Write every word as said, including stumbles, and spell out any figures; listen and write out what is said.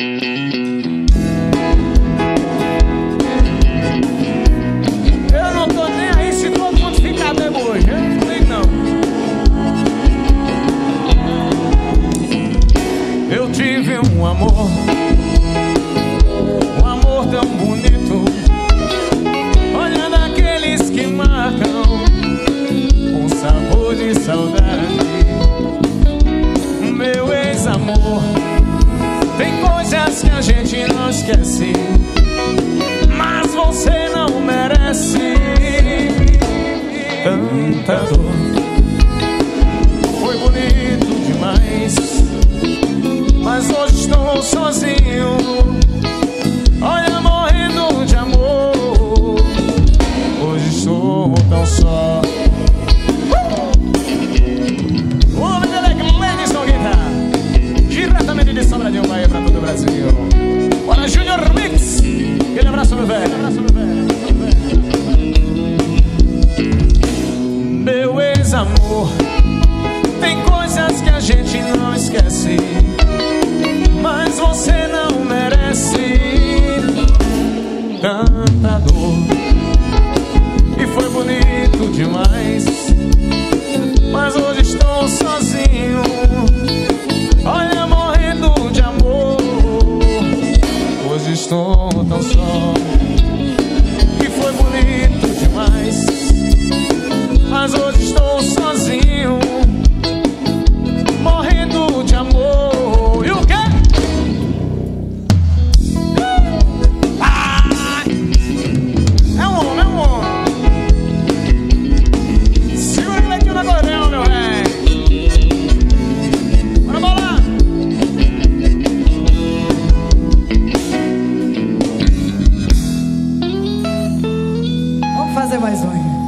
Eu não tô nem aí se todo mundo ficar bebo hoje, eu não sei não. Eu tive um amor, um amor tão bonito. Olha daqueles que marcam um sabor de saudade. Meu ex-amor, tem coisas que a gente não esquece, mas você não merece. Tanta dor, foi bonito demais, mas hoje estou sozinho. Olha, morrendo de amor, hoje estou tão só. O nome dele é Glenisson Guitar, diretamente de Sobradinho, Bahia, pra todo o Brasil. Bora, Junior Mix. Aquele abraço, meu velho. Meu ex-amor, tem coisas que a gente não esquece, mas você não merece. Tanta dor, e foi bonito demais, mas hoje estou sozinho. Olha, morrendo de amor, hoje estou tão só. E foi bonito demais, mas hoje estou sozinho, morrendo de amor. E o quê? Ah! É um homem, é um homem. Segura ele aqui na cordel, meu velho. Bora bolar. Vamos fazer mais um.